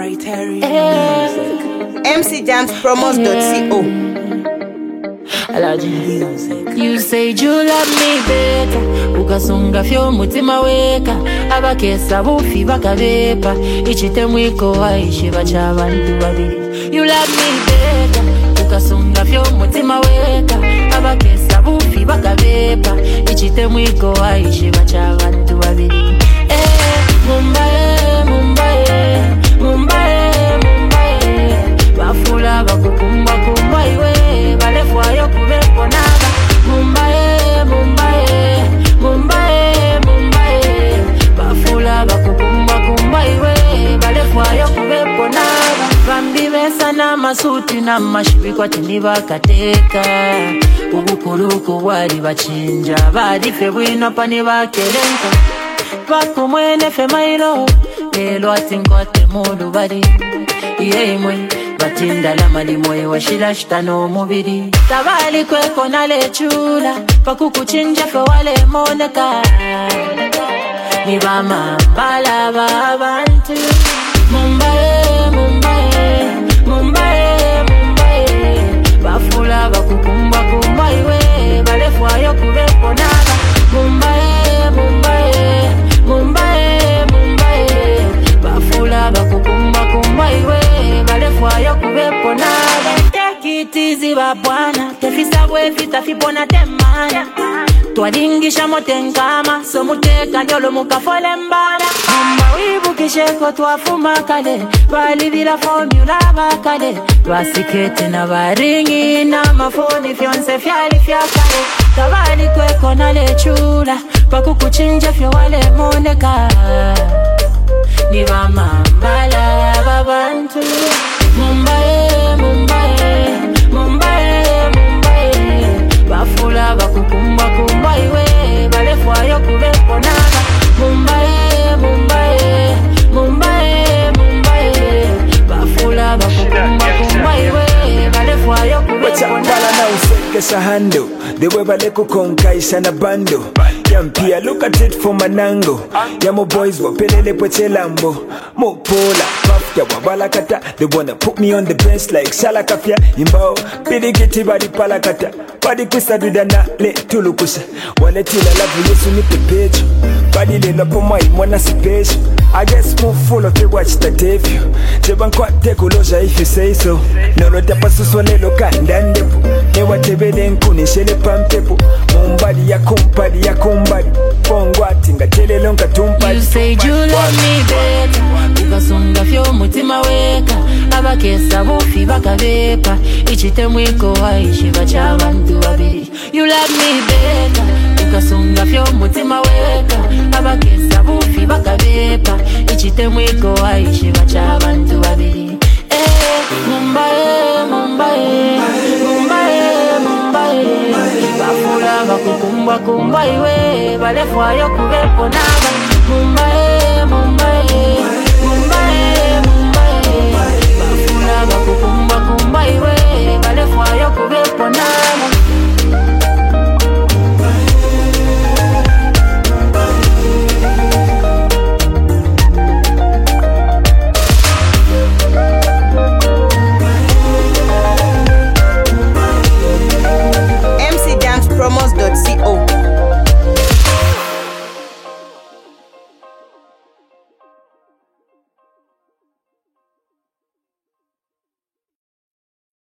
mcjamspromos.co. You say you love me better, ukasunga fyo mutima weka, abakesa bufi bakabepa, ichite mwiko waishi bacha abantu babiri. You love me better, ukasunga fyo mutima weka, abakesa bufi bakabepa, ichite mwiko waishi bacha abantu babiri. Mumbai, Mumbai, Mumbai, Mumbai, bafula bakukumba kumba iwe, balefwayo kubepo naba. Mumbai, Mumbai, Mumbai, Mumbai, bafula bakukumba kumba iwe, balefwayo kubepo naba. Bambi besa na masuti na mashibikwa tiniba kateka, ubukuluku wali bachinja, badife bwino pani bakelenka. Bako mwene fe mailo, lelo atinkote mudu bari. Yemwe, batinda la malimoe wa shilashta no mubiri. Tabali kweko na lechula, paku kuchinja fe wale moneka. Nibama bala babantu. Mumbai, Mumbai, Mumbai, Mumbai, bafula bakukumba kumba iwe, balefwayo kubepo naba. Mumbai, Mumbai, Mumbai, Mumbai, bafula bakukumba kumba iwe, balefwayo kubepo naba. Take it easy babwana, tefisa wefita fipona temana. Twalingisha motenkama, so muteka njolo mukafole mbana. Mamba wibukisheko twafuma kale, balivila formula bakale. Basikete na baringi na mafoni fyonse fyali fyakale. Tabali kweko na lechula, paku kuchinja fyo wale moneka. Niba mambala babantu. Mumbai, Mumbai, Mumbai, Mumbai, bafula bakukumba kumba iwe, balefwayo kubepo naba. Mumbai, Mumbai, Mumbai, Mumbai, bafula bakukumba kumba iwe, balefwayo kubepo naba. Usekesa hando, the way baleko konkaisha na bando. Yampia, look at it from an angle. Yamo boys wapelele pweche lambo. Mopola, puff ya wabalakata. They wanna put me on the bench like Salakafia. Imbao, pili giti badi palakata. Badi kusta dudana le tulukusha. Wale tila labu yesu nipe pecho. Badi le lopo mai mwana sipecho. I guess move full of you watch the TV. Jeban kwa teko loja if you say so. Nolo tapa suswane lo kandandepo. Newa tebele nkuni shele pampepo. Mumbadi ya kumpadi ya kumbadi. Pongwati nga tele longa tumpadi. You say you love me better, ukasunga fyo mutima weka, abakesa bufi bakabepa, ichite mwiko waishi bacha abantu babiri. You love me better, ukasunga fyo mutima weka, abakesa bufi bakabepa, ichite mwiko waishi bacha abantu babiri. Mumbai, Mumbai, Mumbai, Mumbai, bafula bakukumba kumba iwe, balefwayo kubepo naba. Mumbai,